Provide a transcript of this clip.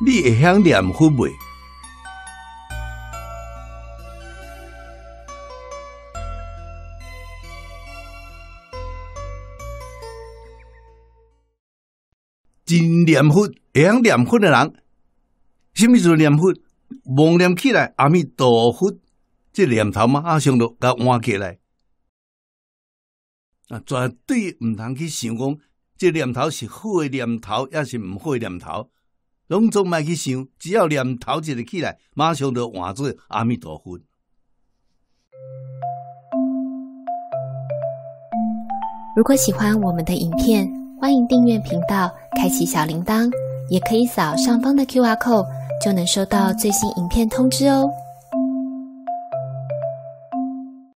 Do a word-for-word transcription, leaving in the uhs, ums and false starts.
你会晓念佛袂？真念佛会晓念佛的人，什么时念佛？妄念起来，阿弥陀佛，这念头马上就甲换起来。啊，绝对唔通去想讲，这念头是好的念头，也是唔好的念头，拢总莫去想。只要念头一个起来，马上就换做阿弥陀佛。 如果喜欢我们的影片，欢迎订阅频道，开启小铃铛，也可以扫上方的 Q R code，就能收到最新影片通知哦。